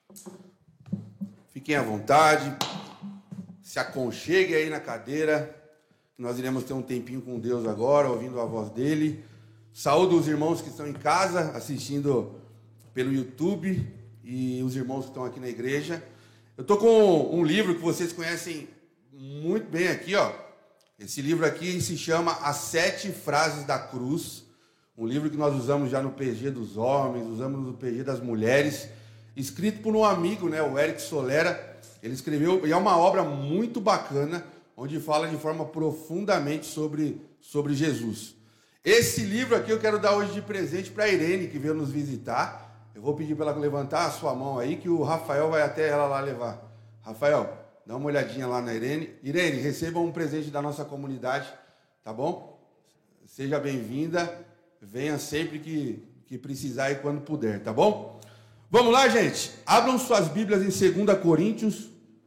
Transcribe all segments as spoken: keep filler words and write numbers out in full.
Fiquem à vontade, se aconcheguem aí na cadeira, nós iremos ter um tempinho com Deus agora, ouvindo a voz dele. Saúdo os irmãos que estão em casa, assistindo pelo YouTube, e os irmãos que estão aqui na igreja. Eu estou com um livro que vocês conhecem muito bem aqui, ó. Esse livro aqui se chama As Sete Frases da Cruz, um livro que nós usamos já no P G dos homens, usamos no P G das mulheres, escrito por um amigo, né, o Eric Solera. Ele escreveu, e é uma obra muito bacana, onde fala de forma profundamente sobre, sobre Jesus. Esse livro aqui eu quero dar hoje de presente para a Irene, que veio nos visitar. Eu vou pedir para ela levantar a sua mão aí, que o Rafael vai até ela lá levar. Rafael, dá uma olhadinha lá na Irene. Irene, receba um presente da nossa comunidade, tá bom? Seja bem-vinda, venha sempre que, que precisar e quando puder, tá bom? Vamos lá, gente? Abram suas Bíblias em segunda Coríntios.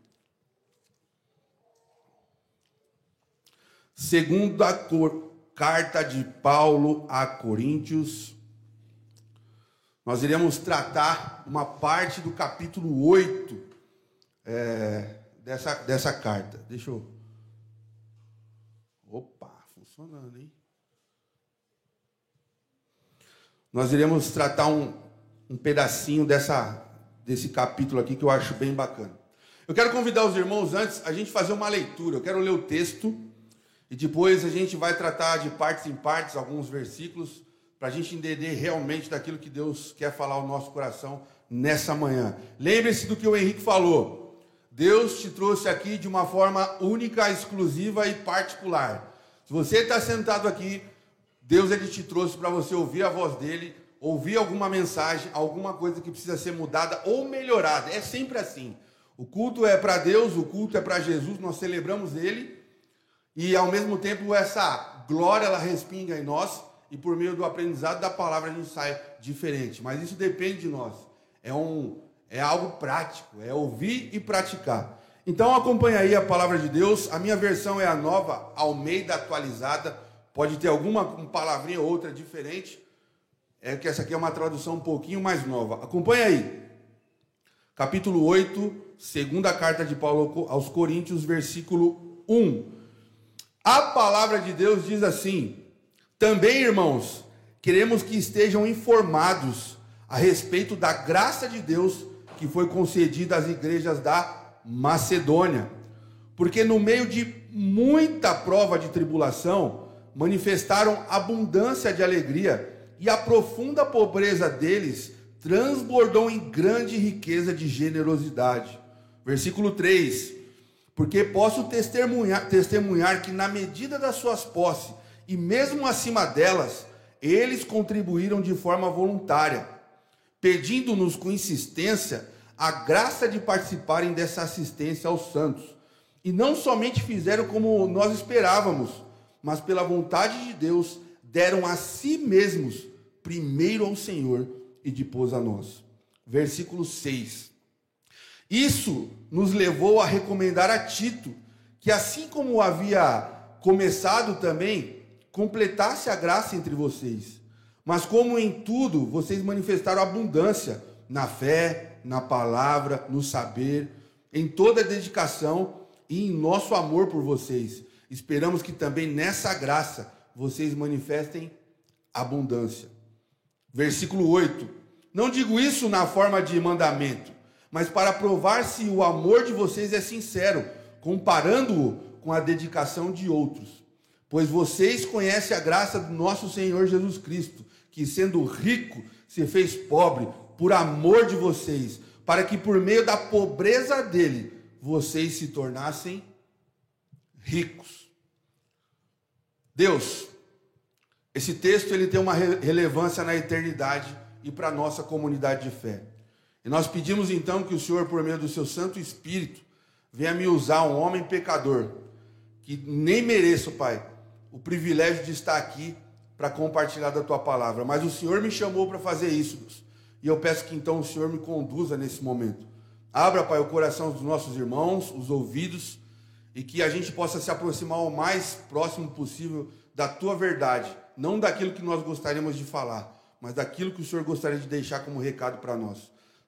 Segunda cor, carta de Paulo a Coríntios. Nós iremos tratar uma parte do capítulo oito é, dessa, dessa carta. Deixa eu... Opa, funcionando, hein? Nós iremos tratar um, um pedacinho dessa, desse capítulo aqui que eu acho bem bacana. Eu quero convidar os irmãos antes a gente fazer uma leitura. Eu quero ler o texto e depois a gente vai tratar de partes em partes, alguns versículos, para a gente entender realmente daquilo que Deus quer falar ao nosso coração nessa manhã. Lembre-se do que o Henrique falou. Deus te trouxe aqui de uma forma única, exclusiva e particular. Se você está sentado aqui, Deus ele te trouxe para você ouvir a voz dele, ouvir alguma mensagem, alguma coisa que precisa ser mudada ou melhorada. É sempre assim. O culto é para Deus, o culto é para Jesus, nós celebramos ele e ao mesmo tempo essa glória ela respinga em nós. E por meio do aprendizado da palavra a gente sai diferente. Mas isso depende de nós. É, um, é algo prático, é ouvir e praticar. Então acompanha aí a palavra de Deus. A minha versão é a Nova Almeida atualizada. Pode ter alguma uma palavrinha ou outra diferente. É que essa aqui é uma tradução um pouquinho mais nova. Acompanha aí. Capítulo oito, segunda carta de Paulo aos Coríntios, versículo um. A palavra de Deus diz assim: também, irmãos, queremos que estejam informados a respeito da graça de Deus que foi concedida às igrejas da Macedônia. Porque no meio de muita prova de tribulação, manifestaram abundância de alegria, e a profunda pobreza deles transbordou em grande riqueza de generosidade. Versículo três. Porque posso testemunhar, testemunhar que na medida das suas posses, e mesmo acima delas, eles contribuíram de forma voluntária, pedindo-nos com insistência a graça de participarem dessa assistência aos santos. E não somente fizeram como nós esperávamos, mas pela vontade de Deus, deram a si mesmos, primeiro ao Senhor e depois a nós. Versículo seis. Isso nos levou a recomendar a Tito, que assim como havia começado também, completasse a graça entre vocês. Mas como em tudo vocês manifestaram abundância, na fé, na palavra, no saber, em toda a dedicação e em nosso amor por vocês, esperamos que também nessa graça vocês manifestem abundância. Versículo oito. Não digo isso na forma de mandamento, mas para provar se o amor de vocês é sincero, comparando-o com a dedicação de outros. Pois vocês conhecem a graça do nosso Senhor Jesus Cristo, que sendo rico, se fez pobre por amor de vocês, para que por meio da pobreza dele, vocês se tornassem ricos. Deus, esse texto ele tem uma relevância na eternidade e para a nossa comunidade de fé. E nós pedimos então que o Senhor, por meio do seu Santo Espírito, venha me usar, um homem pecador, que nem mereço, Pai, o privilégio de estar aqui para compartilhar da Tua palavra. Mas o Senhor me chamou para fazer isso, Deus. E eu peço que então o Senhor me conduza nesse momento. Abra, Pai, o coração dos nossos irmãos, os ouvidos, e que a gente possa se aproximar o mais próximo possível da Tua verdade. Não daquilo que nós gostaríamos de falar, mas daquilo que o Senhor gostaria de deixar como recado para nós.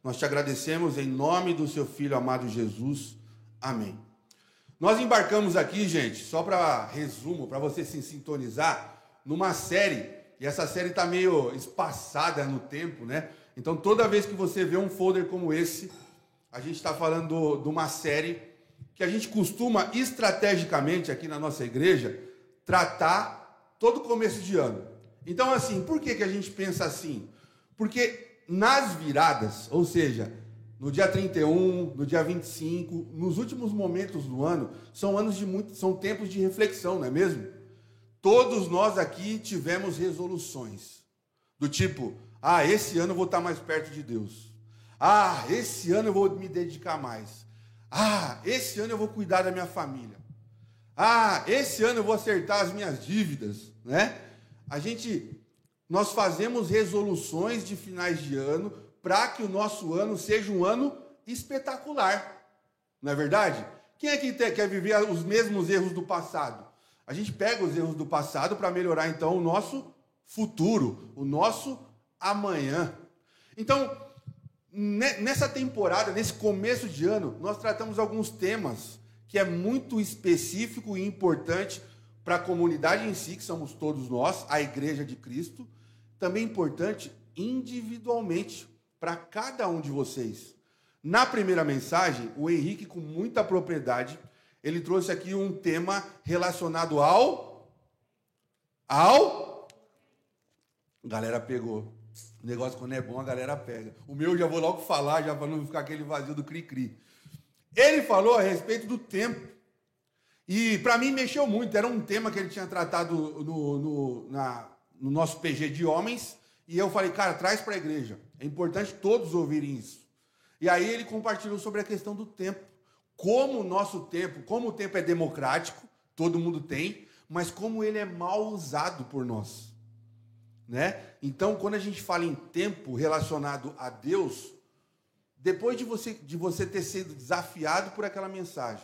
Nós te agradecemos em nome do seu Filho amado Jesus. Amém. Nós embarcamos aqui, gente, só para resumo, para você se sintonizar, numa série, e essa série está meio espaçada no tempo, né? Então, toda vez que você vê um folder como esse, a gente está falando de uma série que a gente costuma, estrategicamente, aqui na nossa igreja, tratar todo começo de ano. Então, assim, por que, que a gente pensa assim? Porque nas viradas, ou seja, no dia trinta e um, no dia vinte e cinco, nos últimos momentos do ano, são anos de muito, são tempos de reflexão, não é mesmo? Todos nós aqui tivemos resoluções, do tipo, ah, esse ano eu vou estar mais perto de Deus. Ah, esse ano eu vou me dedicar mais. Ah, esse ano eu vou cuidar da minha família. Ah, esse ano eu vou acertar as minhas dívidas, né? A gente, nós fazemos resoluções de finais de ano para que o nosso ano seja um ano espetacular, não é verdade? Quem é que quer viver os mesmos erros do passado? A gente pega os erros do passado para melhorar, então, o nosso futuro, o nosso amanhã. Então, nessa temporada, nesse começo de ano, nós tratamos alguns temas que é muito específico e importante para a comunidade em si, que somos todos nós, a Igreja de Cristo, também importante individualmente para cada um de vocês. Na primeira mensagem, o Henrique, com muita propriedade, ele trouxe aqui um tema relacionado ao... Ao... A galera pegou. O negócio, quando é bom, a galera pega. O meu eu já vou logo falar, já para não ficar aquele vazio do cri-cri. Ele falou a respeito do tempo. E, para mim, mexeu muito. Era um tema que ele tinha tratado no, no, na, no nosso P G de homens. E eu falei, cara, traz para a igreja. É importante todos ouvirem isso. E aí ele compartilhou sobre a questão do tempo. Como o nosso tempo, como o tempo é democrático, todo mundo tem, mas como ele é mal usado por nós. Né? Então, quando a gente fala em tempo relacionado a Deus, depois de você, de você ter sido desafiado por aquela mensagem,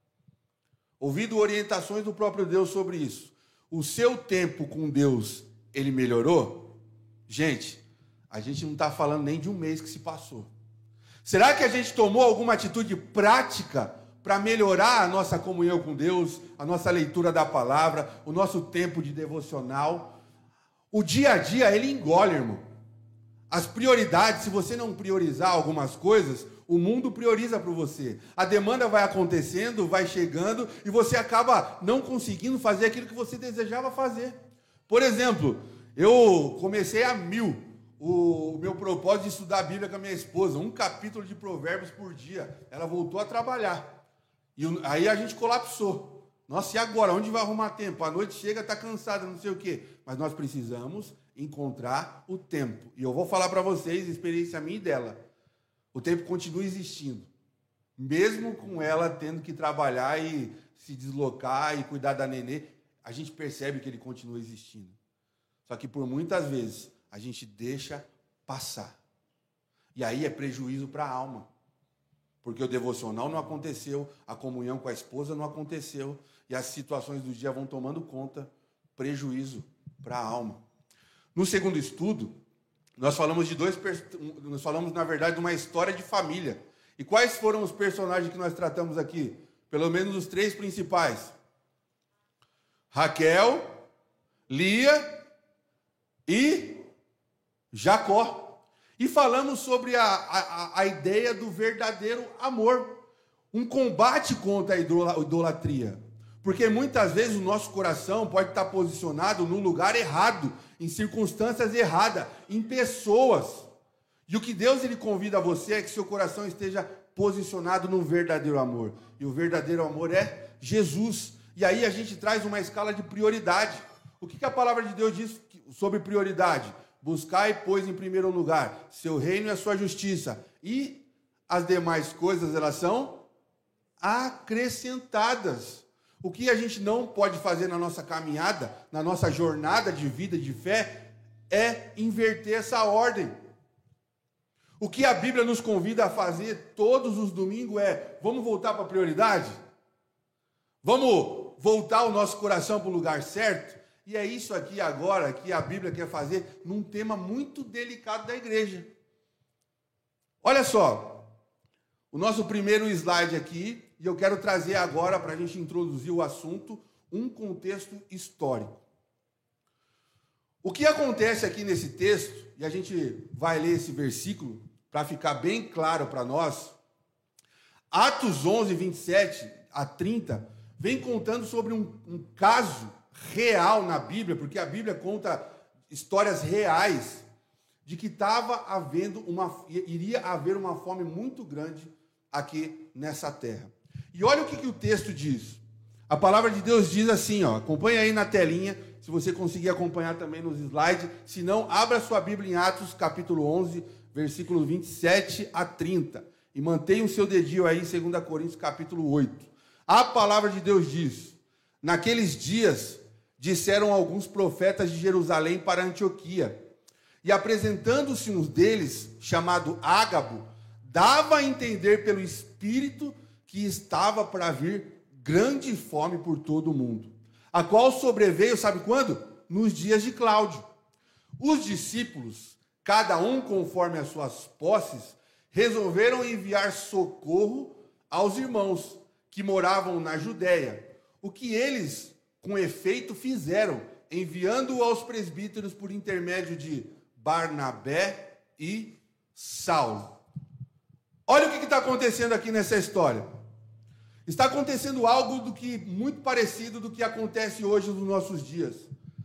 ouvido orientações do próprio Deus sobre isso, o seu tempo com Deus, ele melhorou? Gente, a gente não está falando nem de um mês que se passou. Será que a gente tomou alguma atitude prática para melhorar a nossa comunhão com Deus, a nossa leitura da palavra, o nosso tempo de devocional? O dia a dia, ele engole, irmão. As prioridades, se você não priorizar algumas coisas, o mundo prioriza para você. A demanda vai acontecendo, vai chegando, e você acaba não conseguindo fazer aquilo que você desejava fazer. Por exemplo, eu comecei a mil o meu propósito de estudar a Bíblia com a minha esposa, um capítulo de Provérbios por dia. Ela voltou a trabalhar. E aí a gente colapsou. Nossa, e agora? Onde vai arrumar tempo? A noite chega, está cansada, não sei o quê. Mas nós precisamos encontrar o tempo. E eu vou falar para vocês, experiência minha e dela. O tempo continua existindo. Mesmo com ela tendo que trabalhar e se deslocar e cuidar da nenê, a gente percebe que ele continua existindo. Só que por muitas vezes a gente deixa passar. E aí é prejuízo para a alma. Porque o devocional não aconteceu, a comunhão com a esposa não aconteceu, e as situações do dia vão tomando conta, prejuízo para a alma. No segundo estudo, nós falamos de dois, nós falamos, na verdade, de uma história de família. E quais foram os personagens que nós tratamos aqui? Pelo menos os três principais. Raquel, Lia e Jacó. E falamos sobre a, a, a ideia do verdadeiro amor. Um combate contra a idolatria. Porque muitas vezes o nosso coração pode estar posicionado no lugar errado, em circunstâncias erradas, em pessoas. E o que Deus ele convida a você é que seu coração esteja posicionado no verdadeiro amor. E o verdadeiro amor é Jesus. E aí a gente traz uma escala de prioridade. O que, que a palavra de Deus diz sobre prioridade? Buscai, pois, em primeiro lugar, seu reino e a sua justiça. E as demais coisas, elas são acrescentadas. O que a gente não pode fazer na nossa caminhada, na nossa jornada de vida, de fé, é inverter essa ordem. O que a Bíblia nos convida a fazer todos os domingos é, vamos voltar para a prioridade? Vamos voltar o nosso coração para o lugar certo? E é isso aqui agora que a Bíblia quer fazer num tema muito delicado da igreja. Olha só, o nosso primeiro slide aqui, e eu quero trazer agora, para a gente introduzir o assunto, um contexto histórico. O que acontece aqui nesse texto, e a gente vai ler esse versículo, para ficar bem claro para nós, Atos onze, vinte e sete a trinta, vem contando sobre um, um caso real na Bíblia, porque a Bíblia conta histórias reais, de que estava havendo uma, iria haver uma fome muito grande aqui nessa terra. E olha o que, que o texto diz. A palavra de Deus diz assim, ó, acompanha aí na telinha, se você conseguir acompanhar também nos slides, se não, abra sua Bíblia em Atos, capítulo onze, versículo vinte e sete a trinta, e mantenha o seu dedinho aí em dois Coríntios, capítulo oito. A palavra de Deus diz, naqueles dias, disseram alguns profetas de Jerusalém para Antioquia, e apresentando-se um deles, chamado Ágabo, dava a entender pelo Espírito que estava para vir grande fome por todo o mundo, a qual sobreveio, sabe quando? Nos dias de Cláudio. Os discípulos, cada um conforme as suas posses, resolveram enviar socorro aos irmãos que moravam na Judéia, o que eles, com efeito, fizeram, enviando-o aos presbíteros por intermédio de Barnabé e Saulo. Olha o que está acontecendo aqui nessa história. Está acontecendo algo do que, muito parecido do que acontece hoje nos nossos dias.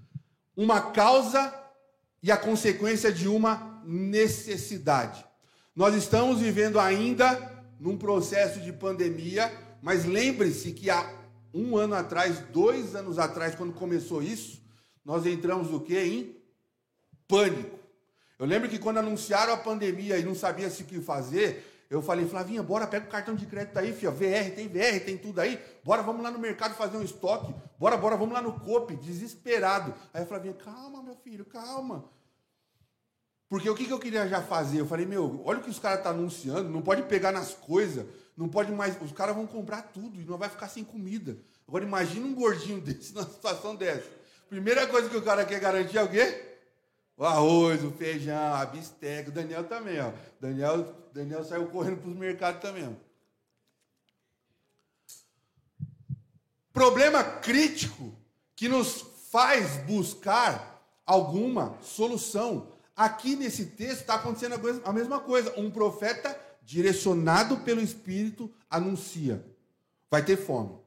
Uma causa e a consequência de uma necessidade. Nós estamos vivendo ainda num processo de pandemia, mas lembre-se que há um ano atrás, dois anos atrás, quando começou isso, nós entramos o quê? Em pânico. Eu lembro que quando anunciaram a pandemia e não sabia se o que fazer, eu falei, Flavinha, bora, pega o cartão de crédito aí, filha, V R, tem V R, tem tudo aí, bora, vamos lá no mercado fazer um estoque, bora, bora, vamos lá no Coop, desesperado. Aí a Flavinha, calma, meu filho, calma. Porque o que eu queria já fazer? Eu falei, meu, olha o que os caras estão anunciando, não pode pegar nas coisas, não pode mais, os caras vão comprar tudo e não vai ficar sem comida. Agora imagina um gordinho desse numa situação dessa. Primeira coisa que o cara quer garantir é o quê? O arroz, o feijão, a bisteca, o Daniel também, ó. Daniel, Daniel saiu correndo para os mercados também, ó. Problema crítico que nos faz buscar alguma solução. Aqui nesse texto está acontecendo a mesma coisa. Um profeta direcionado pelo Espírito anuncia. Vai ter fome.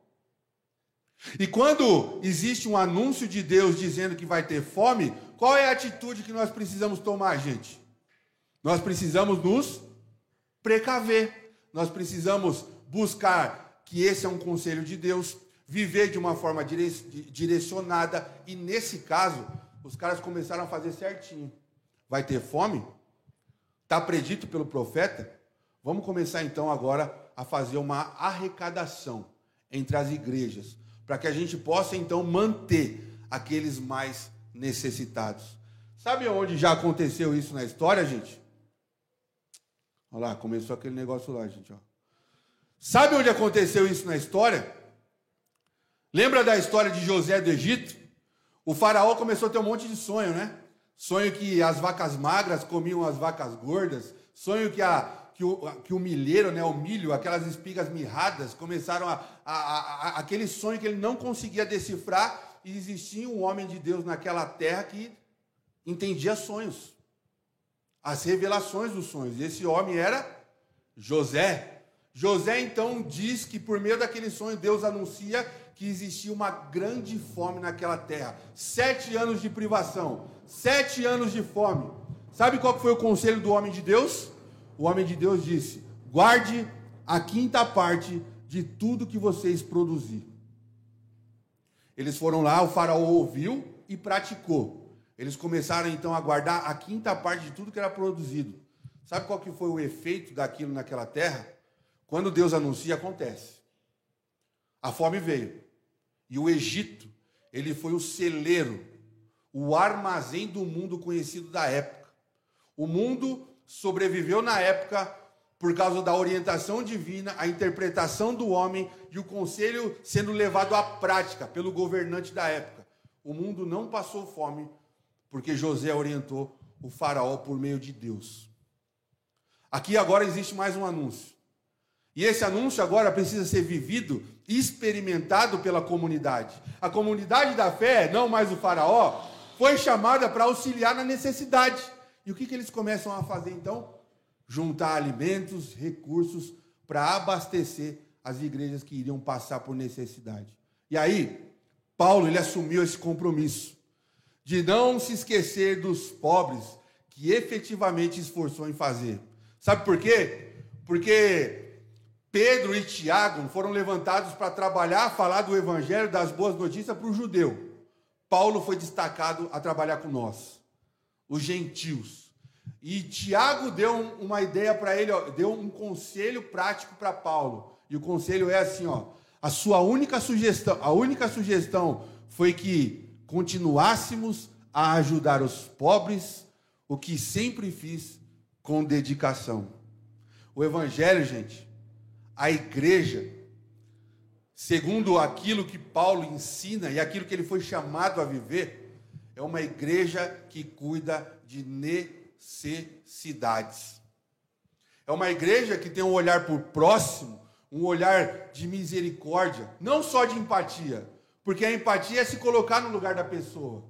E quando existe um anúncio de Deus dizendo que vai ter fome, qual é a atitude que nós precisamos tomar, gente? Nós precisamos nos precaver. Nós precisamos buscar que esse é um conselho de Deus, viver de uma forma direcionada. E nesse caso, os caras começaram a fazer certinho. Vai ter fome? Está predito pelo profeta? Vamos começar então agora a fazer uma arrecadação entre as igrejas, para que a gente possa então manter aqueles mais necessitados. Sabe onde já aconteceu isso na história, gente? Olha lá, começou aquele negócio lá, gente. Ó. Sabe onde aconteceu isso na história? Lembra da história de José do Egito? O faraó começou a ter um monte de sonho, né? Sonho que as vacas magras comiam as vacas gordas. Sonho que, a, que, o, que o milheiro, né, o milho, aquelas espigas mirradas, começaram a, a, a, a... Aquele sonho que ele não conseguia decifrar, e existia um homem de Deus naquela terra que entendia sonhos. As revelações dos sonhos. E esse homem era José. José, então, diz que por meio daquele sonho, Deus anuncia que existia uma grande fome naquela terra. Sete anos de privação. Sete anos de fome. Sabe qual foi o conselho do homem de Deus? O homem de Deus disse, guarde a quinta parte de tudo que vocês produzirem. Eles foram lá, o faraó ouviu e praticou. Eles começaram então a guardar a quinta parte de tudo que era produzido. Sabe qual que foi o efeito daquilo naquela terra? Quando Deus anuncia, acontece. A fome veio. E o Egito, ele foi o celeiro, o armazém do mundo conhecido da época. O mundo sobreviveu na época por causa da orientação divina, a interpretação do homem e o conselho sendo levado à prática pelo governante da época. O mundo não passou fome porque José orientou o faraó por meio de Deus. Aqui agora existe mais um anúncio. E esse anúncio agora precisa ser vivido e experimentado pela comunidade. A comunidade da fé, não mais o faraó, foi chamada para auxiliar na necessidade. E o que, que eles começam a fazer então? Juntar alimentos, recursos para abastecer as igrejas que iriam passar por necessidade. E aí, Paulo ele assumiu esse compromisso de não se esquecer dos pobres que efetivamente esforçou em fazer. Sabe por quê? Porque Pedro e Tiago foram levantados para trabalhar, falar do evangelho, das boas notícias para o judeu. Paulo foi destacado a trabalhar com nós, os gentios. E Tiago deu uma ideia para ele, ó, deu um conselho prático para Paulo. E o conselho é assim, ó, a sua única sugestão, a única sugestão foi que continuássemos a ajudar os pobres, o que sempre fiz com dedicação. O evangelho, gente, a igreja, segundo aquilo que Paulo ensina e aquilo que ele foi chamado a viver, é uma igreja que cuida de necessidades. É uma igreja que tem um olhar por próximo, um olhar de misericórdia, não só de empatia, porque a empatia é se colocar no lugar da pessoa.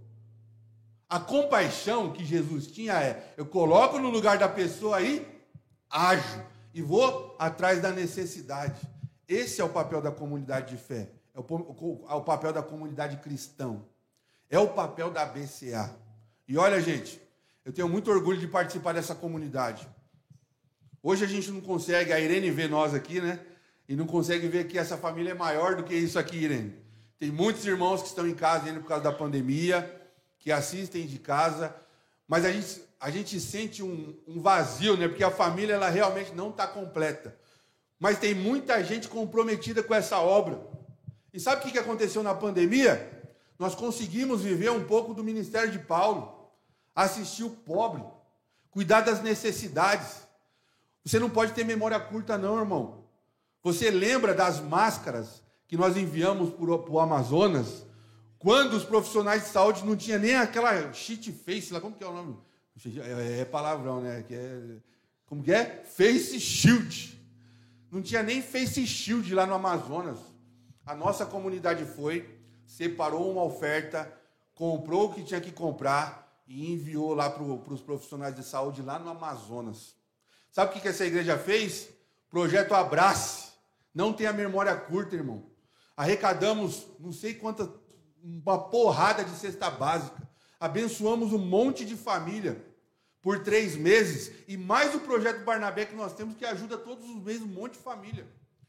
A compaixão que Jesus tinha é, eu coloco no lugar da pessoa e ajo, e vou atrás da necessidade. Esse é o papel da comunidade de fé, é o, é o papel da comunidade cristã, é o papel da B C A. E olha, gente, eu tenho muito orgulho de participar dessa comunidade. Hoje a gente não consegue, a Irene vê nós aqui, né? E não consegue ver que essa família é maior do que isso aqui, Irene. Tem muitos irmãos que estão em casa ainda por causa da pandemia, que assistem de casa, mas a gente, a gente sente um, um vazio, né? Porque a família ela realmente não está completa. Mas tem muita gente comprometida com essa obra. E sabe o que aconteceu na pandemia? Nós conseguimos viver um pouco do ministério de Paulo, assistir o pobre, cuidar das necessidades. Você não pode ter memória curta não, irmão. Você lembra das máscaras que nós enviamos para o Amazonas, quando os profissionais de saúde não tinham nem aquela sheet face, lá, como que é o nome? É, é palavrão, né? Que é, como que é? Face shield. Não tinha nem face shield lá no Amazonas. A nossa comunidade foi, separou uma oferta, comprou o que tinha que comprar e enviou lá para os profissionais de saúde lá no Amazonas. Sabe o que, que essa igreja fez? Projeto Abrace. Não tenha memória curta, irmão. Arrecadamos não sei quanta, uma porrada de cesta básica. Abençoamos um monte de família por três meses. E mais o projeto Barnabé que nós temos, que ajuda todos os meses um monte de família.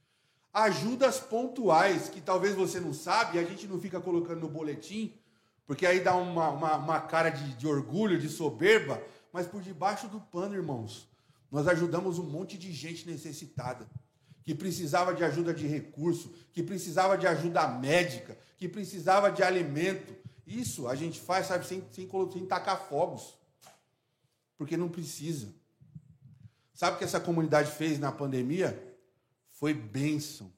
Ajudas pontuais, que talvez você não sabe, e a gente não fica colocando no boletim, porque aí dá uma, uma, uma cara de, de orgulho, de soberba, mas por debaixo do pano, irmãos, nós ajudamos um monte de gente necessitada, que precisava de ajuda de recurso, que precisava de ajuda médica, que precisava de alimento. Isso a gente faz, sabe, sem, sem, sem tacar fogos, porque não precisa. Sabe o que essa comunidade fez na pandemia? Foi bênção.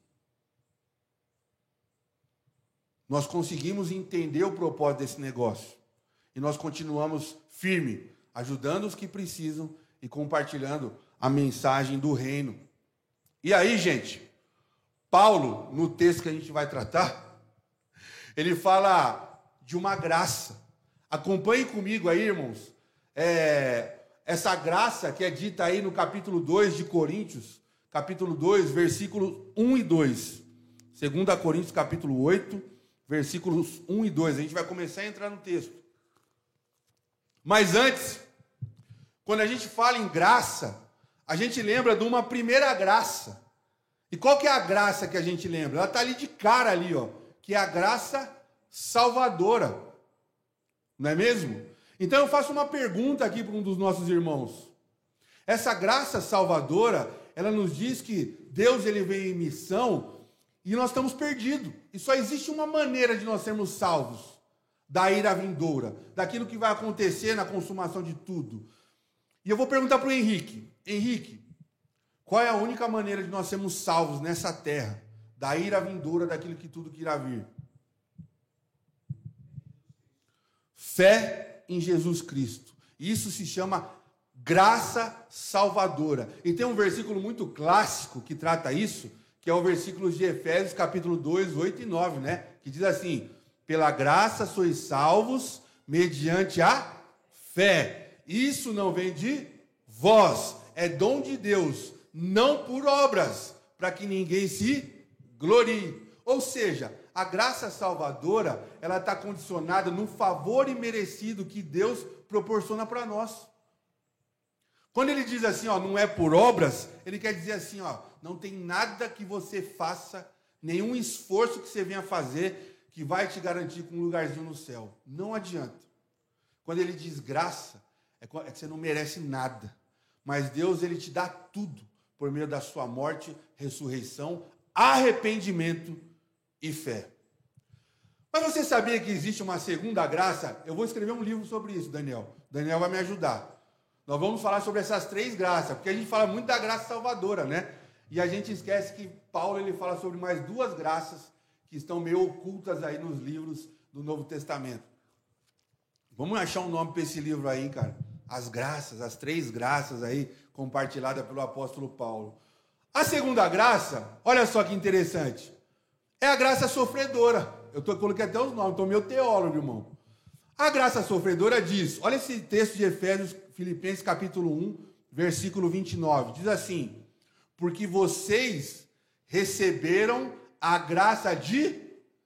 Nós conseguimos entender o propósito desse negócio. E nós continuamos firme, ajudando os que precisam e compartilhando a mensagem do reino. E aí, gente, Paulo, no texto que a gente vai tratar, ele fala de uma graça. Acompanhe comigo aí, irmãos, é, essa graça que é dita aí no capítulo dois de Coríntios, capítulo dois, versículos um e dois. Segunda Coríntios, capítulo oito, versículos um e dois. A gente vai começar a entrar no texto. Mas antes, quando a gente fala em graça, a gente lembra de uma primeira graça. E qual que é a graça que a gente lembra? Ela está ali de cara ali, ó, que é a graça salvadora. Não é mesmo? Então eu faço uma pergunta aqui para um dos nossos irmãos. Essa graça salvadora, ela nos diz que Deus ele veio em missão e nós estamos perdidos. E só existe uma maneira de nós sermos salvos da ira vindoura, daquilo que vai acontecer na consumação de tudo. E eu vou perguntar para o Henrique. Henrique, qual é a única maneira de nós sermos salvos nessa terra, da ira vindoura, daquilo que tudo que irá vir? Fé em Jesus Cristo. Isso se chama graça salvadora. E tem um versículo muito clássico que trata isso, que é o versículo de Efésios, capítulo dois, oito e nove, né? Que diz assim: pela graça sois salvos, mediante a fé. Isso não vem de vós, é dom de Deus, não por obras, para que ninguém se glorie. Ou seja, a graça salvadora, ela está condicionada no favor imerecido que Deus proporciona para nós. Quando ele diz assim, ó, não é por obras, ele quer dizer assim, ó, não tem nada que você faça, nenhum esforço que você venha fazer que vai te garantir com um lugarzinho no céu. Não adianta. Quando ele diz graça, é que você não merece nada. Mas Deus, ele te dá tudo por meio da sua morte, ressurreição, arrependimento e fé. Mas você sabia que existe uma segunda graça? Eu vou escrever um livro sobre isso, Daniel. Daniel vai me ajudar. Nós vamos falar sobre essas três graças, porque a gente fala muito da graça salvadora, né? E a gente esquece que Paulo, ele fala sobre mais duas graças que estão meio ocultas aí nos livros do Novo Testamento. Vamos achar um nome para esse livro aí, cara. As graças, as três graças aí, compartilhadas pelo apóstolo Paulo. A segunda graça, olha só que interessante, é a graça sofredora. Eu tô, coloquei até os nomes, estou meio teólogo, irmão. A graça sofredora diz, olha esse texto de Efésios, Filipenses capítulo um, versículo vinte e nove, diz assim: porque vocês receberam a graça de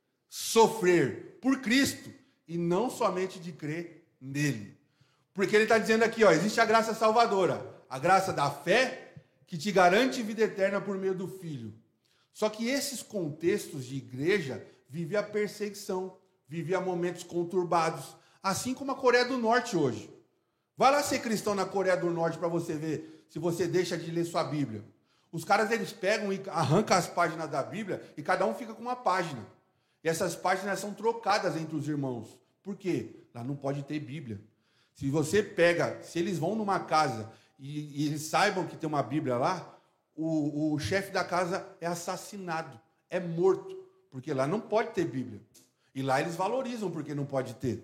sofrer por Cristo, e não somente de crer nele. Porque ele está dizendo aqui, ó, existe a graça salvadora, a graça da fé, que te garante vida eterna por meio do Filho. Só que esses contextos de igreja vivem a perseguição, vivem a momentos conturbados, assim como a Coreia do Norte hoje. Vai lá ser cristão na Coreia do Norte para você ver se você deixa de ler sua Bíblia. Os caras, eles pegam e arrancam as páginas da Bíblia e cada um fica com uma página. E essas páginas são trocadas entre os irmãos. Por quê? Lá não pode ter Bíblia. Se você pega, se eles vão numa casa e, e eles saibam que tem uma Bíblia lá, o, o chefe da casa é assassinado, é morto, porque lá não pode ter Bíblia. E lá eles valorizam porque não pode ter.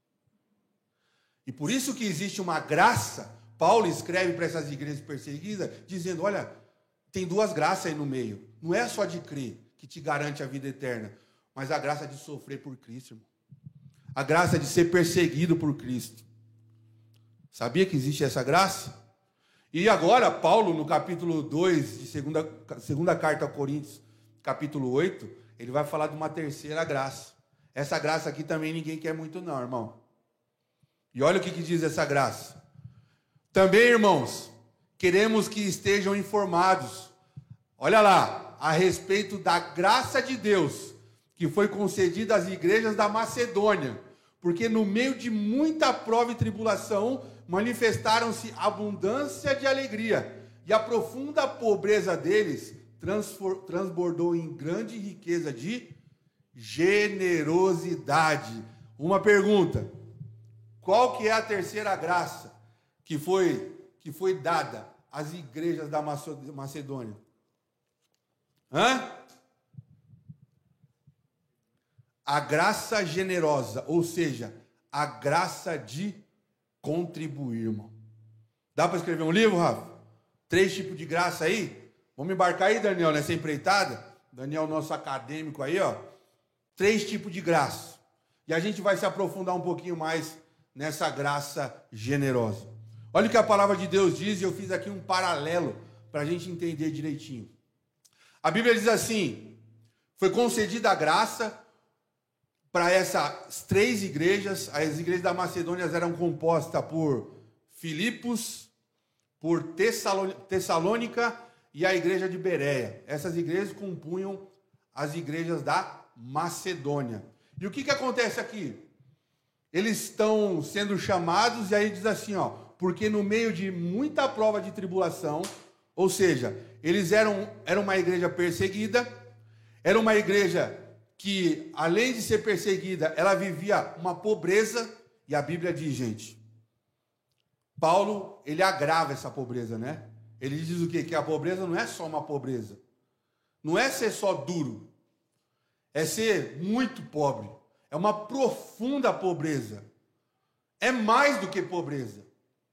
E por isso que existe uma graça. Paulo escreve para essas igrejas perseguidas, dizendo, olha, tem duas graças aí no meio. Não é só de crer que te garante a vida eterna, mas a graça de sofrer por Cristo, irmão. A graça de ser perseguido por Cristo. Sabia que existe essa graça? E agora, Paulo, no capítulo dois, de segunda, segunda carta a Coríntios, capítulo oito, ele vai falar de uma terceira graça. Essa graça aqui também ninguém quer muito não, irmão. E olha o que, que diz essa graça. Também, irmãos, queremos que estejam informados, olha lá, a respeito da graça de Deus, que foi concedida às igrejas da Macedônia, porque no meio de muita prova e tribulação, manifestaram-se abundância de alegria, e a profunda pobreza deles transbordou em grande riqueza de generosidade. Uma pergunta: qual que é a terceira graça que foi, que foi dada às igrejas da Macedônia? Hã? A graça generosa, ou seja, a graça de contribuir, irmão. Dá para escrever um livro, Rafa? Três tipos de graça aí? Vamos embarcar aí, Daniel, nessa empreitada? Daniel, nosso acadêmico aí, ó. Três tipos de graça. E a gente vai se aprofundar um pouquinho mais nessa graça generosa. Olha o que a palavra de Deus diz, e eu fiz aqui um paralelo para a gente entender direitinho. A Bíblia diz assim: foi concedida a graça para essas três igrejas. As igrejas da Macedônia eram compostas por Filipos, por Tessalônica e a igreja de Bereia. Essas igrejas compunham as igrejas da Macedônia. E o que, que acontece aqui? Eles estão sendo chamados, e aí diz assim, ó, porque no meio de muita prova de tribulação, ou seja, eles eram, eram uma igreja perseguida, era uma igreja que, além de ser perseguida, ela vivia uma pobreza, e a Bíblia diz, gente, Paulo, ele agrava essa pobreza, né? Ele diz o quê? Que a pobreza não é só uma pobreza, não é ser só duro, é ser muito pobre, é uma profunda pobreza, é mais do que pobreza.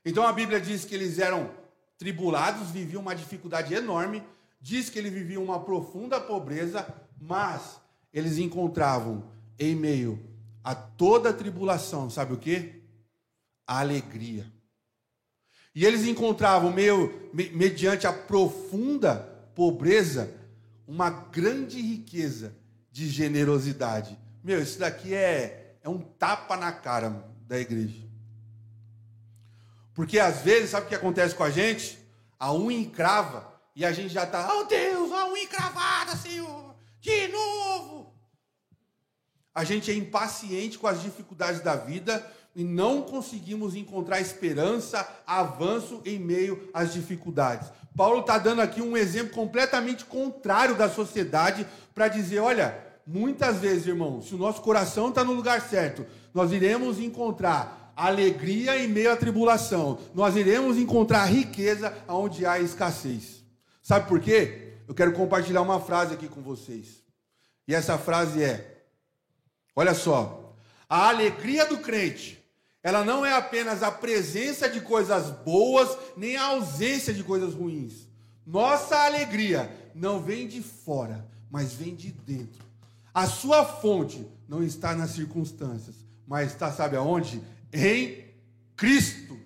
Então a Bíblia diz que eles eram tribulados, viviam uma dificuldade enorme, diz que eles viviam uma profunda pobreza, mas eles encontravam em meio a toda a tribulação, sabe o quê? A alegria. E eles encontravam, meio, me, mediante a profunda pobreza, uma grande riqueza de generosidade. Meu, isso daqui é, é um tapa na cara da igreja. Porque às vezes, sabe o que acontece com a gente? A unha encrava e a gente já está, oh Deus, a unha encravada, Senhor, de novo. A gente é impaciente com as dificuldades da vida e não conseguimos encontrar esperança, avanço em meio às dificuldades. Paulo está dando aqui um exemplo completamente contrário da sociedade para dizer, olha, muitas vezes, irmão, se o nosso coração está no lugar certo, nós iremos encontrar alegria em meio à tribulação. Nós iremos encontrar riqueza onde há escassez. Sabe por quê? Eu quero compartilhar uma frase aqui com vocês. E essa frase é, olha só, a alegria do crente, ela não é apenas a presença de coisas boas, nem a ausência de coisas ruins. Nossa alegria não vem de fora, mas vem de dentro. A sua fonte não está nas circunstâncias, mas está, sabe aonde? Em Cristo.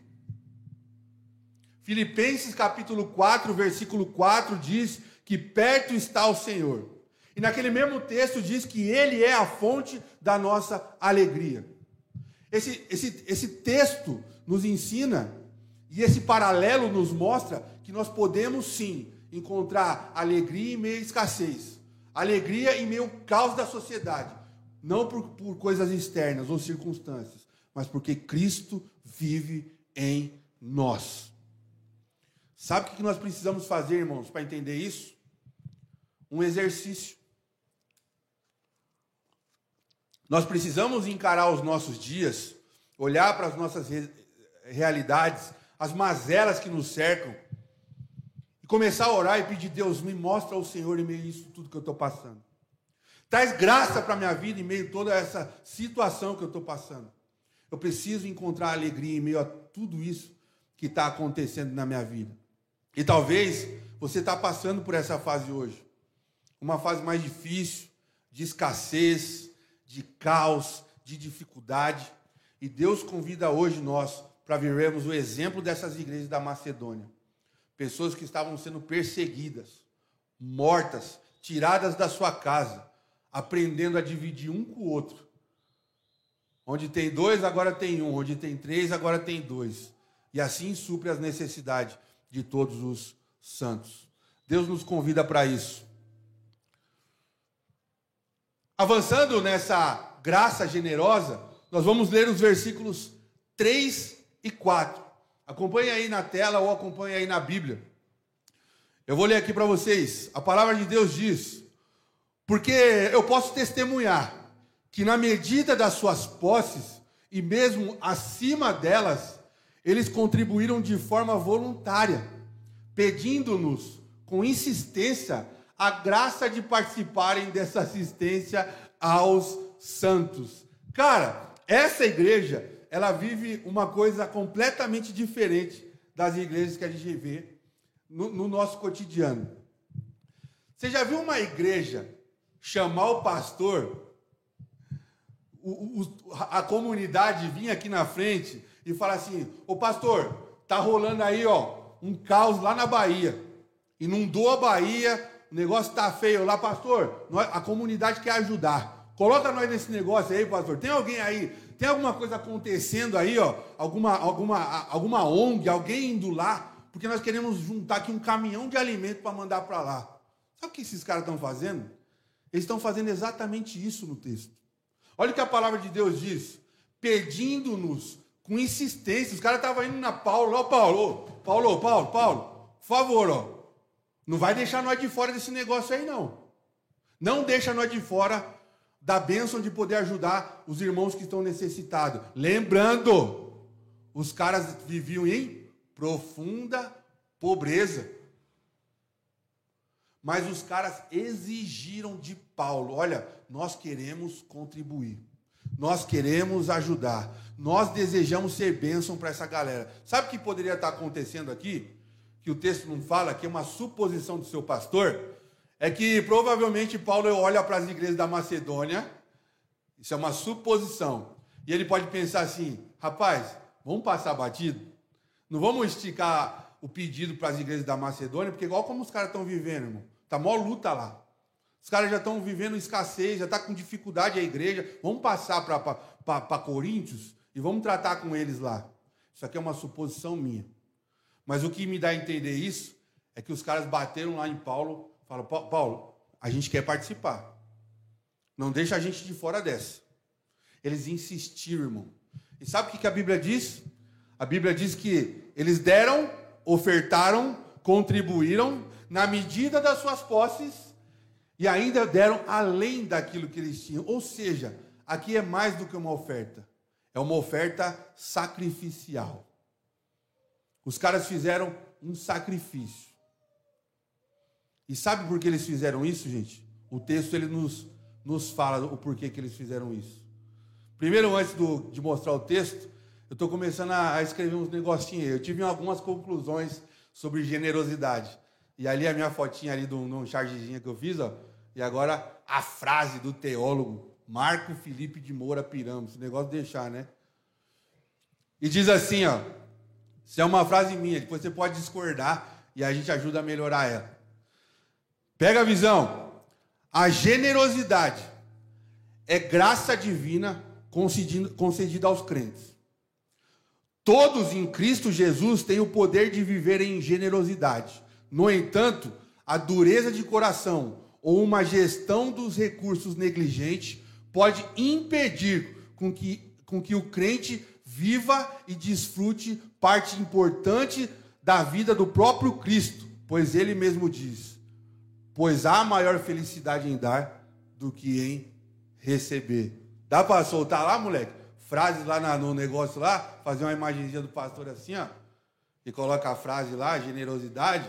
Filipenses capítulo quatro, versículo quatro diz que perto está o Senhor. E naquele mesmo texto diz que Ele é a fonte da nossa alegria. Esse, esse, esse texto nos ensina, e esse paralelo nos mostra que nós podemos sim encontrar alegria em meio à escassez, alegria em meio ao caos da sociedade, não por, por coisas externas ou circunstâncias, mas porque Cristo vive em nós. Sabe o que nós precisamos fazer, irmãos, para entender isso? Um exercício. Nós precisamos encarar os nossos dias, olhar para as nossas re- realidades, as mazelas que nos cercam, e começar a orar e pedir, Deus, me mostra o Senhor em meio a isso tudo que eu estou passando. Traz graça para a minha vida em meio a toda essa situação que eu estou passando. Eu preciso encontrar alegria em meio a tudo isso que está acontecendo na minha vida. E talvez você está passando por essa fase hoje. Uma fase mais difícil, de escassez, de caos, de dificuldade. E Deus convida hoje nós para vivermos o exemplo dessas igrejas da Macedônia. Pessoas que estavam sendo perseguidas, mortas, tiradas da sua casa, aprendendo a dividir um com o outro. Onde tem dois, agora tem um. Onde tem três, agora tem dois. E assim supre as necessidades de todos os santos. Deus nos convida para isso. Avançando nessa graça generosa, nós vamos ler os versículos três e quatro. Acompanhe aí na tela ou acompanhe aí na Bíblia. Eu vou ler aqui para vocês. A palavra de Deus diz, porque eu posso testemunhar que na medida das suas posses, e mesmo acima delas, eles contribuíram de forma voluntária, pedindo-nos com insistência a graça de participarem dessa assistência aos santos. Cara, essa igreja, ela vive uma coisa completamente diferente das igrejas que a gente vê no, no nosso cotidiano. Você já viu uma igreja chamar o pastor, o, o, a comunidade vir aqui na frente e falar assim, ô pastor, tá rolando aí, ó, um caos lá na Bahia, inundou a Bahia, o negócio tá feio lá, pastor, nós, a comunidade quer ajudar, coloca nós nesse negócio aí, pastor, tem alguém aí, tem alguma coisa acontecendo aí, ó, alguma, alguma, alguma O N G, alguém indo lá, porque nós queremos juntar aqui um caminhão de alimento para mandar para lá. Sabe o que esses caras estão fazendo? Eles estão fazendo exatamente isso no texto. Olha o que a palavra de Deus diz, pedindo-nos com insistência. Os caras estavam indo na Paulo, ó Paulo, Paulo, Paulo, Paulo, por favor, ó, não vai deixar nós de fora desse negócio aí, não. Não deixa nós de fora da bênção de poder ajudar os irmãos que estão necessitados. Lembrando, os caras viviam em profunda pobreza. Mas os caras exigiram de Paulo, olha, nós queremos contribuir. Nós queremos ajudar. Nós desejamos ser bênção para essa galera. Sabe o que poderia estar acontecendo aqui? Que o texto não fala, que é uma suposição do seu pastor, é que provavelmente Paulo olha para as igrejas da Macedônia, isso é uma suposição, e ele pode pensar assim, rapaz, vamos passar batido? Não vamos esticar o pedido para as igrejas da Macedônia, porque igual como os caras estão vivendo, irmão, está mó luta lá. Os caras já estão vivendo escassez, já está com dificuldade a igreja, vamos passar para Coríntios e vamos tratar com eles lá. Isso aqui é uma suposição minha. Mas o que me dá a entender isso é que os caras bateram lá em Paulo, falaram, Paulo, a gente quer participar. Não deixa a gente de fora dessa. Eles insistiram, irmão. E sabe o que a Bíblia diz? A Bíblia diz que eles deram, ofertaram, contribuíram na medida das suas posses e ainda deram além daquilo que eles tinham. Ou seja, aqui é mais do que uma oferta. É uma oferta sacrificial. Os caras fizeram um sacrifício. E sabe por que eles fizeram isso, gente? O texto ele nos, nos fala o porquê que eles fizeram isso. Primeiro, antes do, de mostrar o texto, eu estou começando a, a escrever uns negocinhos aí. Eu tive algumas conclusões sobre generosidade. E ali a minha fotinha ali de um chargezinho que eu fiz, ó. E agora a frase do teólogo Marco Felipe de Moura Piramo. Esse negócio de deixar, né? E diz assim, ó. Isso é uma frase minha, depois você pode discordar e a gente ajuda a melhorar ela. Pega a visão. A generosidade é graça divina concedida aos crentes. Todos em Cristo Jesus têm o poder de viver em generosidade. No entanto, a dureza de coração ou uma gestão dos recursos negligente pode impedir com que, com que o crente viva e desfrute parte importante da vida do próprio Cristo, pois ele mesmo diz, pois há maior felicidade em dar do que em receber. Dá para soltar lá, moleque? Frases lá na, no negócio lá, fazer uma imagenzinha do pastor assim, ó, e coloca a frase lá, generosidade.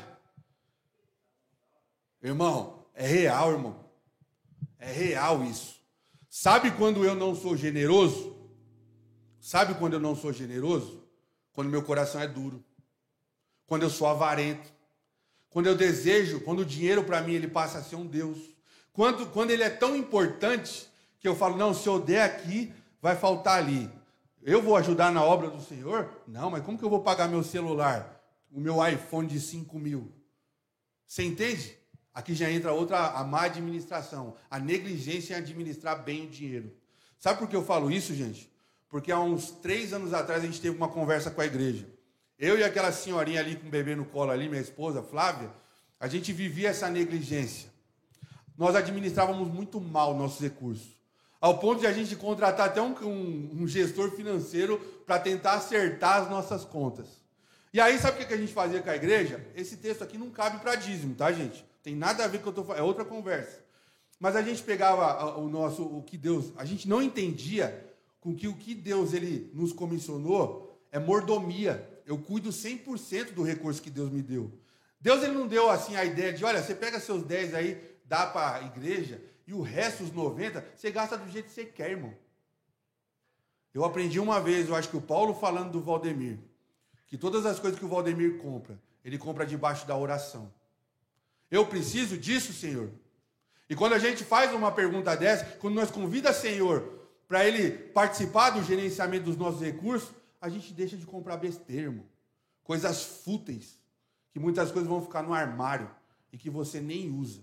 Irmão, é real, irmão. É real isso. Sabe quando eu não sou generoso? Sabe quando eu não sou generoso? Quando meu coração é duro. Quando eu sou avarento. Quando eu desejo, quando o dinheiro para mim ele passa a ser um Deus. Quando, quando ele é tão importante que eu falo, não, se eu der aqui, vai faltar ali. Eu vou ajudar na obra do Senhor? Não, mas como que eu vou pagar meu celular? O meu iPhone de cinco mil? Você entende? Aqui já entra outra, a má administração. A negligência em administrar bem o dinheiro. Sabe por que eu falo isso, gente? Porque há uns três anos atrás a gente teve uma conversa com a igreja. Eu e aquela senhorinha ali com o bebê no colo ali, minha esposa, Flávia, a gente vivia essa negligência. Nós administrávamos muito mal nossos recursos. Ao ponto de a gente contratar até um, um, um gestor financeiro para tentar acertar as nossas contas. E aí, sabe o que a gente fazia com a igreja? Esse texto aqui não cabe para dízimo, tá, gente? Tem nada a ver com o que eu estou falando, é outra conversa. Mas a gente pegava o nosso, o que Deus, a gente não entendia com que o que Deus ele nos comissionou é mordomia. Eu cuido cem por cento do recurso que Deus me deu. Deus ele não deu assim a ideia de, olha, você pega seus dez aí, dá para a igreja, e o resto, os noventa, você gasta do jeito que você quer, irmão. Eu aprendi uma vez, eu acho que o Paulo falando do Valdemir, que todas as coisas que o Valdemir compra, ele compra debaixo da oração. Eu preciso disso, Senhor. E quando a gente faz uma pergunta dessa, quando nós convidamos o Senhor para ele participar do gerenciamento dos nossos recursos, a gente deixa de comprar besteira, irmão. Coisas fúteis, que muitas coisas vão ficar no armário e que você nem usa.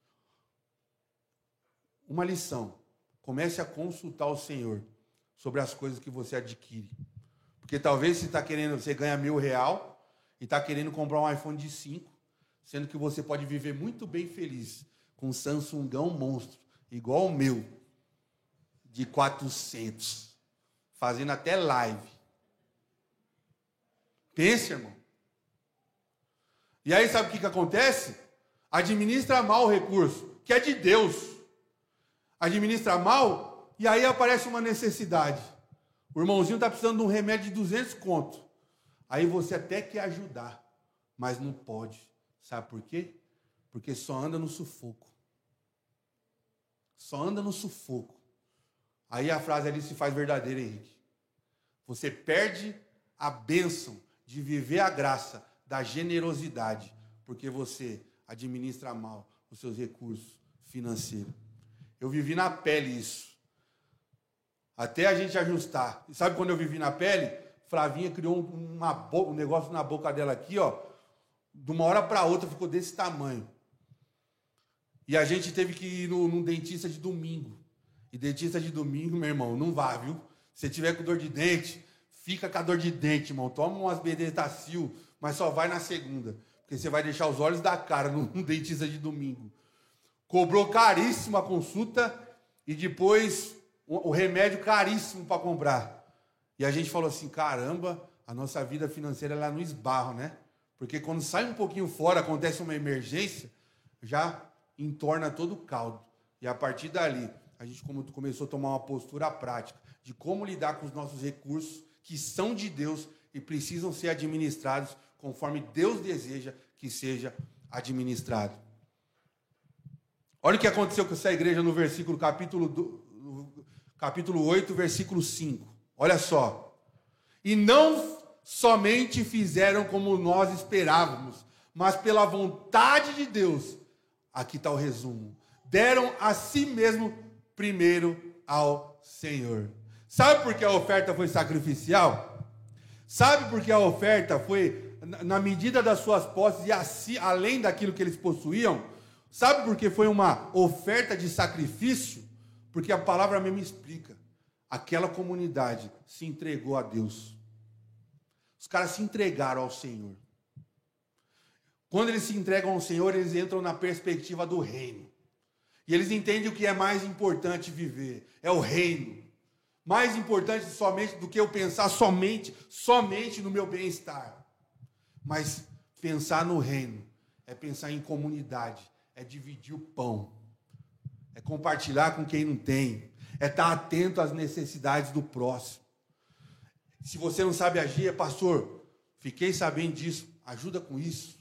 Uma lição. Comece a consultar o Senhor sobre as coisas que você adquire. Porque talvez você está querendo, você ganha mil real e está querendo comprar um iPhone de cinco, sendo que você pode viver muito bem feliz com um Samsungão monstro, igual o meu, de quatrocentos, fazendo até live. Pense, irmão. E aí sabe o que, que acontece? Administra mal o recurso, que é de Deus. Administra mal, e aí aparece uma necessidade. O irmãozinho está precisando de um remédio de duzentos conto. Aí você até quer ajudar, mas não pode. Sabe por quê? Porque só anda no sufoco. Só anda no sufoco. Aí a frase ali se faz verdadeira, Henrique. Você perde a bênção de viver a graça da generosidade, porque você administra mal os seus recursos financeiros. Eu vivi na pele isso. Até a gente ajustar. E sabe quando eu vivi na pele? Flavinha criou uma bo- um negócio na boca dela aqui, ó. De uma hora para outra ficou desse tamanho. E a gente teve que ir no, num dentista de domingo. E dentista de domingo, meu irmão, não vá, viu? Se tiver com dor de dente, fica com a dor de dente, irmão. Toma umas Bedetacil, mas só vai na segunda. Porque você vai deixar os olhos da cara no, no dentista de domingo. Cobrou caríssimo a consulta e depois o, o remédio caríssimo para comprar. E a gente falou assim, caramba, a nossa vida financeira ela é no esbarro, né? Porque quando sai um pouquinho fora, acontece uma emergência, já entorna todo o caldo. E a partir dali, a gente começou a tomar uma postura prática de como lidar com os nossos recursos que são de Deus e precisam ser administrados conforme Deus deseja que seja administrado. Olha o que aconteceu com essa igreja no versículo capítulo, do, no capítulo oito, versículo cinco. Olha só. E não somente fizeram como nós esperávamos, mas pela vontade de Deus. Aqui está o resumo. Deram a si mesmo primeiro ao Senhor. Sabe por que a oferta foi sacrificial? Sabe por que a oferta foi na medida das suas posses e assim, além daquilo que eles possuíam? Sabe por que foi uma oferta de sacrifício? Porque a palavra mesmo explica. Aquela comunidade se entregou a Deus. Os caras se entregaram ao Senhor. Quando eles se entregam ao Senhor, eles entram na perspectiva do reino. E eles entendem o que é mais importante viver. É o reino. Mais importante somente do que eu pensar somente, somente no meu bem-estar. Mas pensar no reino é pensar em comunidade. É dividir o pão. É compartilhar com quem não tem. É estar atento às necessidades do próximo. Se você não sabe agir, é pastor, fiquei sabendo disso, ajuda com isso.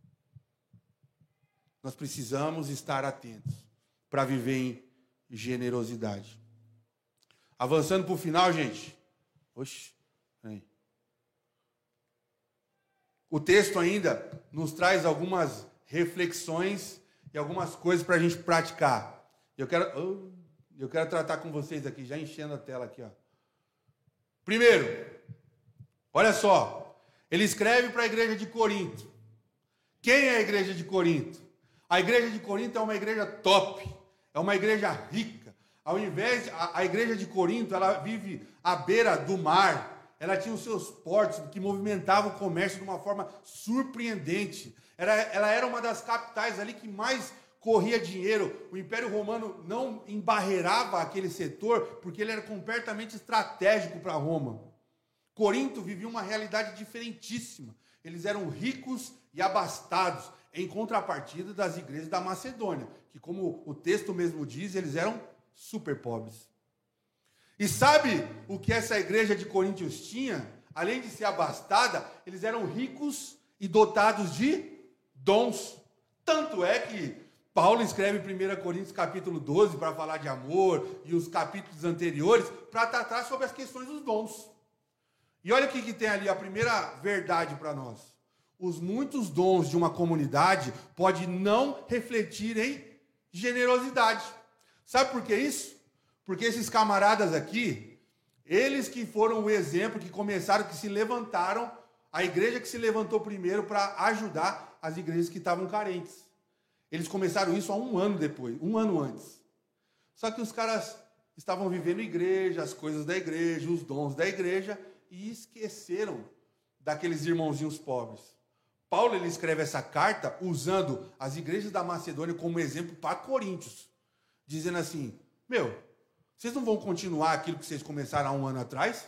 Nós precisamos estar atentos para viver em generosidade. Avançando para o final, gente. Oxi, aí. O texto ainda nos traz algumas reflexões e algumas coisas para a gente praticar. Eu quero, eu quero tratar com vocês aqui, já enchendo a tela aqui, ó. Primeiro, olha só, ele escreve para a igreja de Corinto. Quem é a igreja de Corinto? A igreja de Corinto é uma igreja top, é uma igreja rica. Ao invés, a, a igreja de Corinto, ela vive à beira do mar. Ela tinha os seus portos que movimentavam o comércio de uma forma surpreendente. Era, ela era uma das capitais ali que mais corria dinheiro. O Império Romano não embarreirava aquele setor porque ele era completamente estratégico para Roma. Corinto vivia uma realidade diferentíssima. Eles eram ricos e abastados, em contrapartida das igrejas da Macedônia, que, como o texto mesmo diz, eles eram super pobres. E sabe o que essa igreja de Coríntios tinha? Além de ser abastada, eles eram ricos e dotados de dons. Tanto é que Paulo escreve em primeira Coríntios capítulo doze para falar de amor e os capítulos anteriores para tratar sobre as questões dos dons. E olha o que, que tem ali, a primeira verdade para nós. Os muitos dons de uma comunidade podem não refletir em generosidade. Sabe por que isso? Porque esses camaradas aqui, eles que foram o exemplo, que começaram, que se levantaram, a igreja que se levantou primeiro para ajudar as igrejas que estavam carentes. Eles começaram isso há um ano depois, um ano antes. Só que os caras estavam vivendo igreja, as coisas da igreja, os dons da igreja, e esqueceram daqueles irmãozinhos pobres. Paulo ele escreve essa carta usando as igrejas da Macedônia como exemplo para Coríntios, dizendo assim, meu, vocês não vão continuar aquilo que vocês começaram há um ano atrás?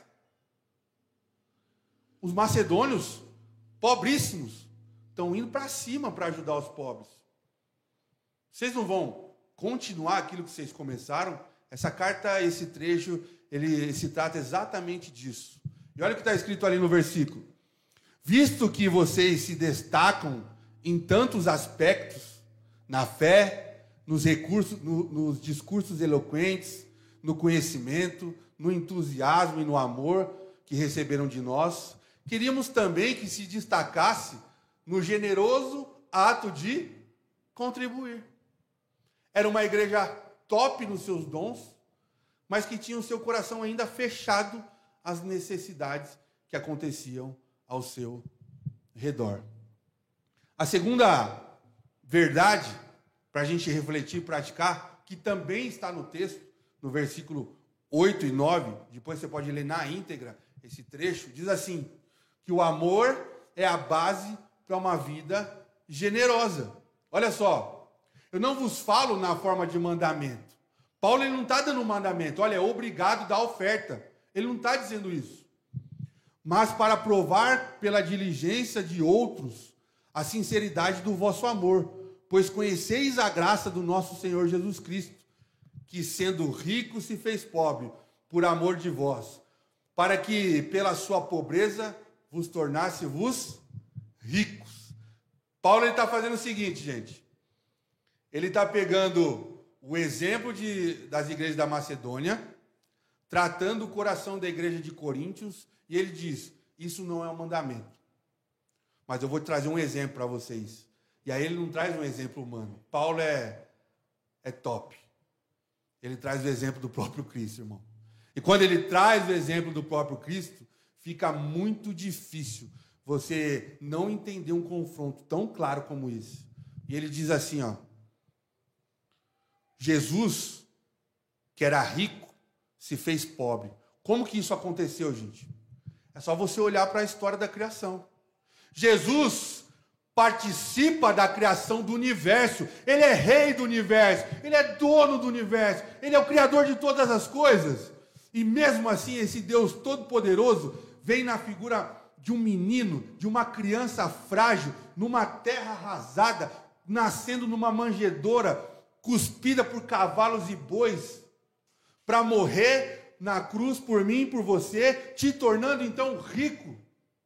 Os macedônios, pobríssimos, estão indo para cima para ajudar os pobres. Vocês não vão continuar aquilo que vocês começaram? Essa carta, esse trecho, ele se trata exatamente disso. E olha o que está escrito ali no versículo. Visto que vocês se destacam em tantos aspectos, na fé, nos recursos, no, nos discursos eloquentes, no conhecimento, no entusiasmo e no amor que receberam de nós. Queríamos também que se destacasse no generoso ato de contribuir. Era uma igreja top nos seus dons, mas que tinha o seu coração ainda fechado às necessidades que aconteciam ao seu redor. A segunda verdade, para a gente refletir e praticar, que também está no texto, no versículo oito e nove, depois você pode ler na íntegra esse trecho, diz assim, que o amor é a base para uma vida generosa. Olha só, eu não vos falo na forma de mandamento. Paulo ele não está dando um mandamento, olha, é obrigado dar oferta. Ele não está dizendo isso. Mas para provar pela diligência de outros a sinceridade do vosso amor, pois conheceis a graça do nosso Senhor Jesus Cristo, que sendo rico se fez pobre, por amor de vós, para que pela sua pobreza vos tornasse-vos ricos. Paulo está fazendo o seguinte, gente. Ele está pegando o exemplo de, das igrejas da Macedônia, tratando o coração da igreja de Coríntios, e ele diz, isso não é um mandamento. Mas eu vou trazer um exemplo para vocês. E aí ele não traz um exemplo humano. Paulo é, é top. Ele traz o exemplo do próprio Cristo, irmão. E quando ele traz o exemplo do próprio Cristo, fica muito difícil você não entender um confronto tão claro como esse. E ele diz assim, ó, Jesus, que era rico, se fez pobre. Como que isso aconteceu, gente? É só você olhar para a história da criação. Jesus participa da criação do universo. Ele é rei do universo. Ele é dono do universo. Ele é o criador de todas as coisas. E mesmo assim, esse Deus todo-poderoso vem na figura de um menino, de uma criança frágil, numa terra arrasada, nascendo numa manjedoura, cuspida por cavalos e bois, para morrer na cruz por mim e por você, te tornando então rico.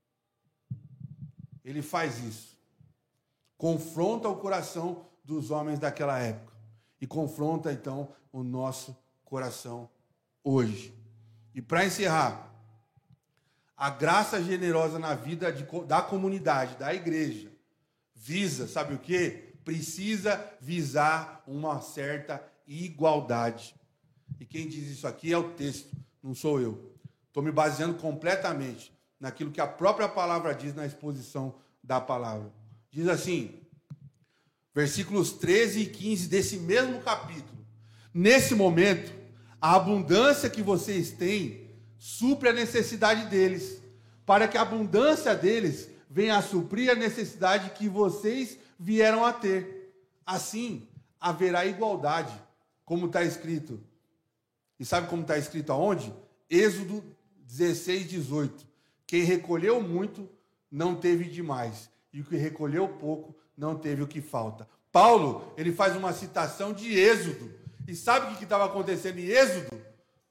Ele faz isso. Confronta o coração dos homens daquela época. E confronta então o nosso coração hoje. E para encerrar, a graça generosa na vida de, da comunidade, da igreja, visa, sabe o quê? Precisa visar uma certa igualdade. E quem diz isso aqui é o texto, não sou eu. Estou me baseando completamente naquilo que a própria palavra diz na exposição da palavra. Diz assim, versículos treze e quinze desse mesmo capítulo. Nesse momento, a abundância que vocês têm supre a necessidade deles, para que a abundância deles venha a suprir a necessidade que vocês vieram a ter. Assim, haverá igualdade, como está escrito. E sabe como está escrito aonde? Êxodo dezesseis, dezoito. Quem recolheu muito, não teve demais. E o que recolheu pouco, não teve o que falta. Paulo, ele faz uma citação de Êxodo. E sabe o que estava acontecendo em Êxodo?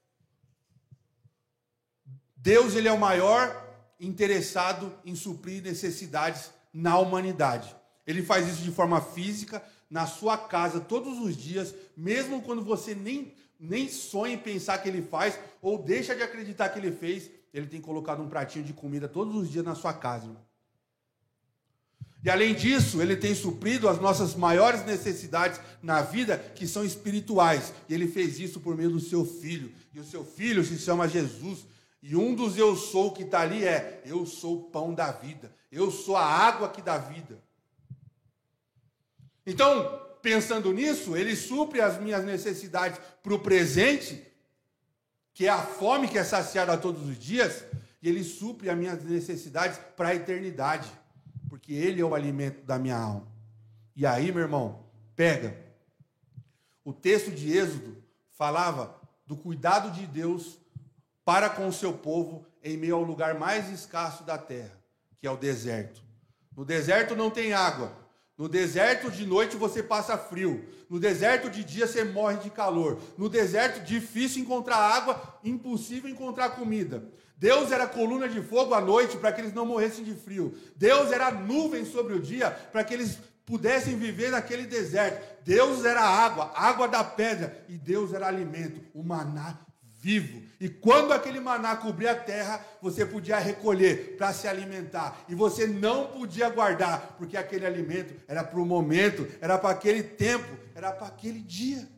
Deus, ele é o maior interessado em suprir necessidades na humanidade. Ele faz isso de forma física, na sua casa, todos os dias, mesmo quando você nem, nem sonha em pensar que ele faz, ou deixa de acreditar que ele fez, ele tem colocado um pratinho de comida todos os dias na sua casa, irmão. E além disso, ele tem suprido as nossas maiores necessidades na vida, que são espirituais. E ele fez isso por meio do seu Filho. E o seu Filho se chama Jesus. E um dos eu sou que está ali é, eu sou o pão da vida. Eu sou a água que dá vida. Então, pensando nisso, ele supre as minhas necessidades para o presente, que é a fome que é saciada todos os dias, e ele supre as minhas necessidades para a eternidade, porque ele é o alimento da minha alma. E aí, meu irmão, pega. O texto de Êxodo falava do cuidado de Deus para com o seu povo em meio ao lugar mais escasso da terra, que é o deserto. No deserto não tem água. No deserto de noite você passa frio. No deserto de dia você morre de calor. No deserto difícil encontrar água, impossível encontrar comida. Deus era coluna de fogo à noite para que eles não morressem de frio. Deus era nuvem sobre o dia para que eles pudessem viver naquele deserto. Deus era água, água da pedra, e Deus era alimento, o maná vivo. E quando aquele maná cobria a terra, você podia recolher para se alimentar. E você não podia guardar, porque aquele alimento era para o momento, era para aquele tempo, era para aquele dia.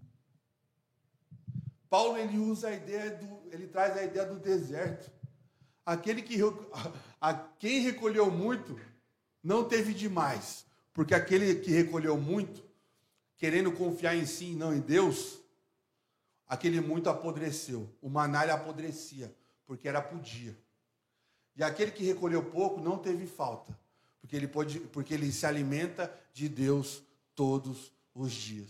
Paulo, ele usa a ideia do, ele traz a ideia do deserto. Aquele que, a quem recolheu muito, não teve demais. Porque aquele que recolheu muito, querendo confiar em si e não em Deus, aquele muito apodreceu. O maná ele apodrecia, porque era por dia. E aquele que recolheu pouco não teve falta, porque ele, pode, porque ele se alimenta de Deus todos os dias.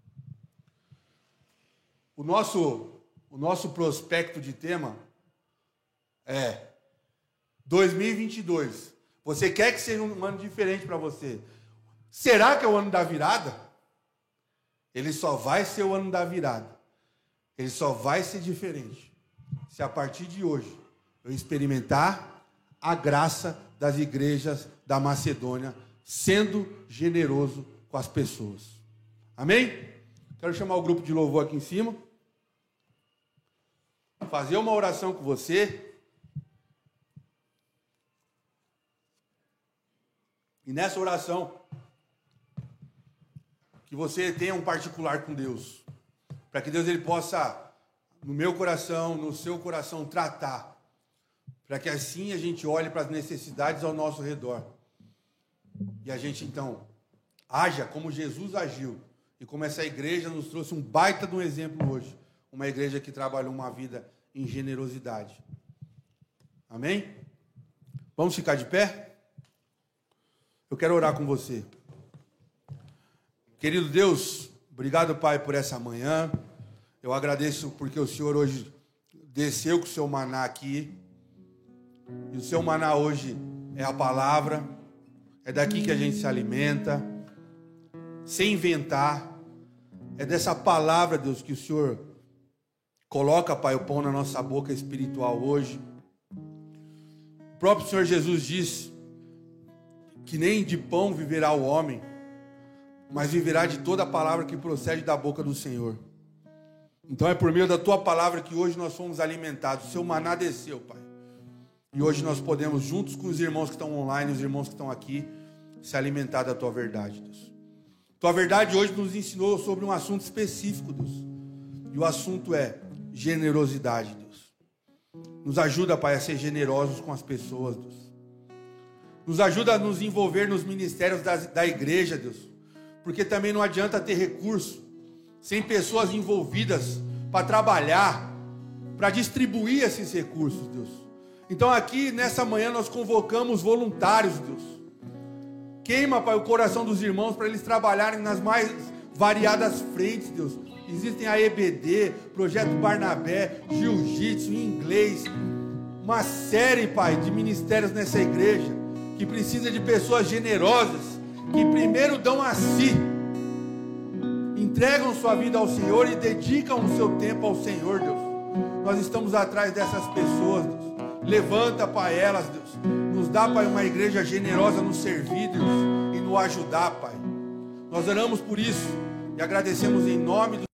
O nosso, o nosso prospecto de tema é dois mil e vinte e dois. Você quer que seja um ano diferente para você? Será que é o ano da virada? Ele só vai ser o ano da virada. Ele só vai ser diferente se a partir de hoje eu experimentar a graça das igrejas da Macedônia, sendo generoso com as pessoas. Amém? Quero chamar o grupo de louvor aqui em cima. Fazer uma oração com você. E nessa oração, que você tenha um particular com Deus. Para que Deus ele possa, no meu coração, no seu coração, tratar. Para que assim a gente olhe para as necessidades ao nosso redor. E a gente, então, haja como Jesus agiu. E como essa igreja nos trouxe um baita de um exemplo hoje. Uma igreja que trabalhou uma vida em generosidade. Amém? Vamos ficar de pé? Eu quero orar com você. Querido Deus, obrigado, Pai, por essa manhã. Eu agradeço porque o Senhor hoje desceu com o seu maná aqui. E o seu maná hoje é a palavra. É daqui que a gente se alimenta. Sem inventar. É dessa palavra, Deus, que o Senhor coloca, Pai, o pão na nossa boca espiritual hoje. O próprio Senhor Jesus disse que nem de pão viverá o homem, mas viverá de toda a palavra que procede da boca do Senhor. Então é por meio da tua palavra que hoje nós fomos alimentados. O seu maná desceu, Pai. E hoje nós podemos, juntos com os irmãos que estão online, os irmãos que estão aqui, se alimentar da tua verdade, Deus. Tua verdade hoje nos ensinou sobre um assunto específico, Deus. E o assunto é generosidade, Deus. Nos ajuda, Pai, a ser generosos com as pessoas, Deus. Nos ajuda a nos envolver nos ministérios da, da igreja, Deus. Porque também não adianta ter recurso sem pessoas envolvidas para trabalhar, para distribuir esses recursos, Deus. Então aqui, nessa manhã, nós convocamos voluntários, Deus. Queima, Pai, o coração dos irmãos para eles trabalharem nas mais variadas frentes, Deus. Existem a E B D, Projeto Barnabé, Jiu-Jitsu, inglês, uma série, Pai, de ministérios nessa igreja, que precisa de pessoas generosas, que primeiro dão a si, entregam sua vida ao Senhor e dedicam o seu tempo ao Senhor, Deus. Nós estamos atrás dessas pessoas, Deus. Levanta, Pai, elas, Deus. Nos dá, Pai, uma igreja generosa no servir, Deus, e no ajudar, Pai. Nós oramos por isso e agradecemos em nome do